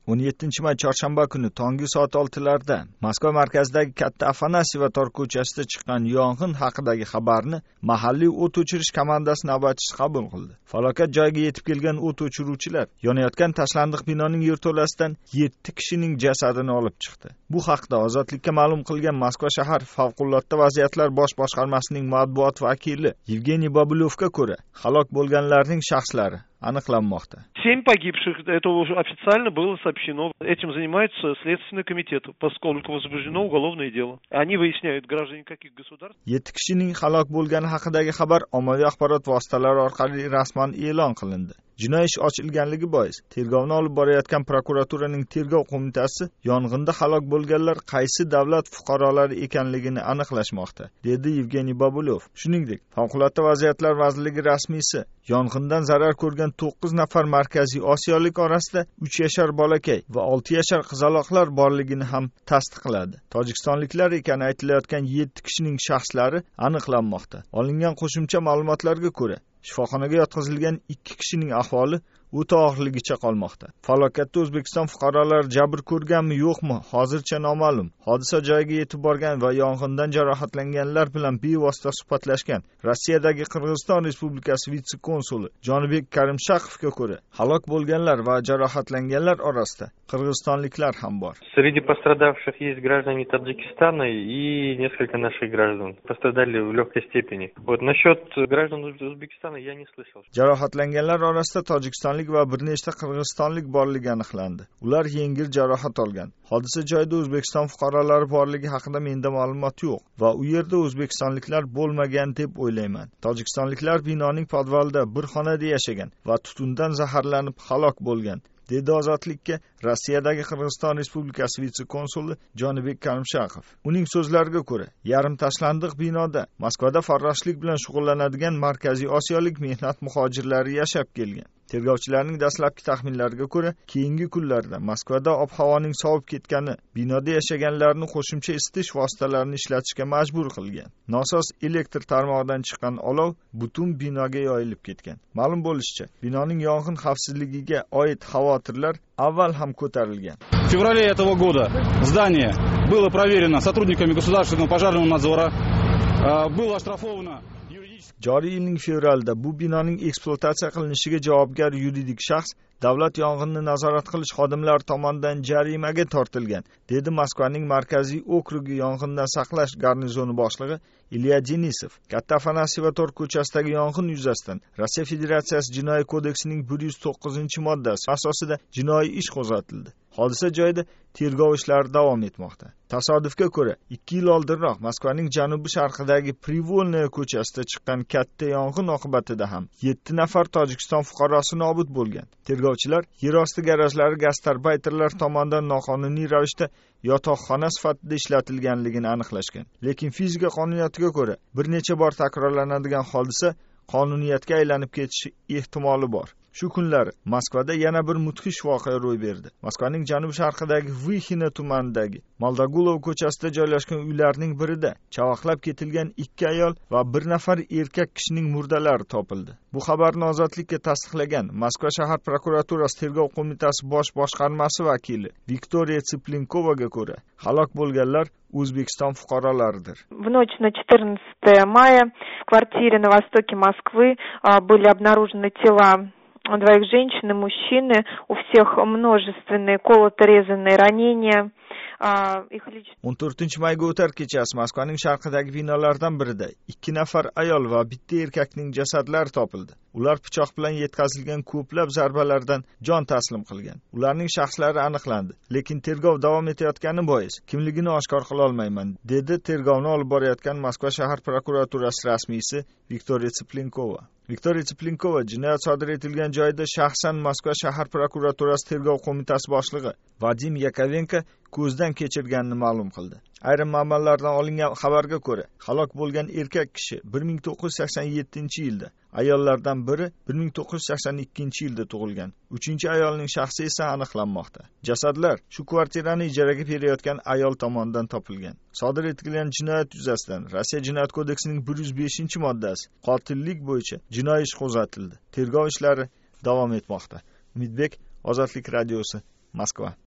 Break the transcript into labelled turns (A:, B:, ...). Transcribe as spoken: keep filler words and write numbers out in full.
A: o'n yettinchi may chorshanba kuni tongi soat oltilarda Moskva markazidagi Katta Afanasiyeva tor ko'chasida chiqqan yong'in haqidagi xabarni mahalliy o't o'chirish komandasi navbatchisi qabul qildi. Falokat joyiga yetib kelgan o't o'chiruvchilar yonayotgan tashlandiq binoning yerto'lasidan yetti kishining jasadini olib chiqdi. Bu haqda Ozodlikka ma'lum qilgan Moskva shahar favqulodda vaziyatlar bosh boshqarmasining matbuot vakili Yevgeniy Babulovga ko'ra, halok bo'lganlarning shaxslari aniqlanmoqda.
B: Семь погибших, это уже официально было сообщено. Этим занимается Следственный комитет, поскольку возбуждено уголовное дело. Они выясняют, граждане каких государств.
A: yetti kishining halok bo'lgani haqidagi xabar ommaviy axborot vositalari orqali rasman e'lon qilindi. Jinoiy ish ochilganligi bois tergovni olib borayotgan prokuraturaning tergov qo'mitasi yong'inda halok bo'lganlar qaysi davlat fuqarolari ekanligini aniqlashmoqda, dedi Yevgeniy Babulov. Shuningdek, Favqulodda vaziyatlar vazirligi rasmiysi yong'indan zarar ko'rgan to'qqiz nafar markaziy osiyolik orasida uch yashar bolakay va olti yashar qizaloqlar borligini ham tasdiqladi. Tojikistonliklar ekani aytilayotgan yetti kishining shaxslari aniqlanmoqda. Olingan qo'shimcha ma'lumotlarga ko'ra, shifoxonaga yotqizilgan ikki kishining ahvoli o'ta og'irligicha qolmoqda. Falokatda O'zbekiston fuqarolari jabr ko'rganmi, yo'qmi, hozircha noma'lum. Hodisa joyiga yetib borgan va yong'indan jarohatlanganlar bilan bevosita suhbatlashgan Rossiyadagi Qirg'iziston Respublikasi vitse-konsuli Jonibek Karimshaqovga ko'ra, halok bo'lganlar va jarohatlanganlar orasida qirg'izistonliklar ham bor.
C: Среди пострадавших есть граждане Таджикистана и несколько наших граждан. Пострадали в легкой степени. Вот насчет граждан Узбекистана я не слышал.
A: Jarohatlanganlar orasida Tojikiston va bir nechta qirg'izistonlik borligi aniqlandi. Ular yengil jarohat olgan. Hodisa joyida O'zbekiston fuqarolari borligi haqida menda ma'lumot yo'q va u yerda o'zbekistonliklar bo'lmagan deb o'ylayman. Tojikistonliklar binoning podvalida bir xonada yashagan va tutundan zaharlanib halok bo'lgan, dedi Ozodlikka Rossiyadagi Qirg'iziston Respublikasi vitse-konsuli Jonibek Karimshaqov. Uning so'zlariga ko'ra, yarim tashlandiq binoda Moskvada farroshlik bilan shug'ullanadigan markaziy osiyolik mehnat muhojirlari yashab kelgan. Tergovchilarning dastlabki taxminlariga ko'ra, keyingi kunlarda Moskvada ob-havoning sovib ketgani binoda yashaganlarni qo'shimcha isitish vositalarini ishlatishga majbur qilgan. Nosoz elektr tarmog'idan chiqqan olov butun binoga yoyilib ketgan. Ma'lum bo'lishicha, binoning yong'in xavfsizligiga oid xavotirlar avval ham ko'tarilgan.
D: В феврале этого года здание было проверено сотрудниками государственного пожарного надзора, было оштрафовано.
A: Joriy yilning fevralida bu binoning ekspluatatsiya qilinishiga javobgar yuridik shaxs davlat yong'inni nazorat qilish xodimlari tomonidan jarimaga tortilgan, dedi Moskvaning markaziy okrugi yong'indan saqlash garnizoni boshlig'i Ilya Denisov. Katta Afanasiyeva tor ko'chasidagi yong'in yuzasidan Rossiya Federatsiyasi Jinoiy kodeksining bir yuz to'qqizinchi moddasi asosida jinoiy ish qo'zg'atildi. Hodisa joyida tergov ishlari davom etmoqda. Tasodifga ko'ra, ikki yil oldinroq Moskvaning janubi sharqidagi Privolnaya ko'chasida chiqqan katta yong'in oqibatida ham yetti nafar Tojikiston fuqarosi nobud bo'lgan. Tergovchilar yerosti garajlari gastarbayterlar tomonidan noqonuniy ravishda yotoqxona sifatida ishlatilganligini aniqlashgan. Lekin fizika qonuniyatiga ko'ra, bir necha bor takrorlanadigan hodisa qonuniyatga aylanib ketishi ehtimoli bor. Shu kunlari Moskvada yana bir mudhish voqea ro'y berdi. Moskvaning janub-sharqidagi Vyxina tumanidagi Moldagulov ko'chasida joylashgan uylarning birida chavaqlab ketilgan ikki ayol va bir nafar erkak kishining murdalari topildi. Bu xabarni Ozodlikka tasdiqlagan Moskva shahar prokuraturasi tergov qo'mitasi bosh boshqarmasi vakili Viktoriya Tsiplinkovaga ko'ra, halok bo'lganlar O'zbekiston fuqarolaridir.
E: В ночь на четырнадцатое мая в квартире на востоке Москвы были обнаружены тела двоих женщин и мужчины, у всех множественные колото-резанные ранения.
A: o'n to'rtinchi mayga o'tar kechasi Moskvaning sharqidagi binolardan birida ikki nafar ayol va bitta erkakning jasadlari topildi. Ular pichoq bilan yetkazilgan ko'plab zarbalardan jon taslim qilgan. Ularning shaxslari aniqlandi, lekin tergov davom etayotgani bois kimligini oshkor qila olmayman, dedi tergovni olib borayotgan Moskva shahar prokuraturasi rasmiysi Viktoriya Tsiplinkova. Viktoriya Tsiplinkova jinoyat sodir etilgan joyda shaxsan Moskva shahar prokuraturasi tergov qo'mitasi boshlig'i Vadim Yakovenko ko'zdan kechirganini ma'lum qildi. Ayrim manbalardan olingan xabarga ko'ra, halok bo'lgan erkak kishi bir ming to'qqiz yuz sakson yettinchi yilda, ayollardan biri bir ming to'qqiz yuz sakson ikkinchi yilda tug'ilgan. Uchinchi ayolning shaxsi esa aniqlanmoqda. Jasadlar shu kvartirani ijaraga berayotgan ayol tomonidan topilgan. Sodir etilgan jinoyat yuzasidan Rossiya Jinoyat kodeksining bir yuz beshinchi moddasi qotillik bo'yicha jinoiy ish qo'zg'atildi. Tergov ishlari davom etmoqda. Umidbek, Ozodlik radiosi, Moskva.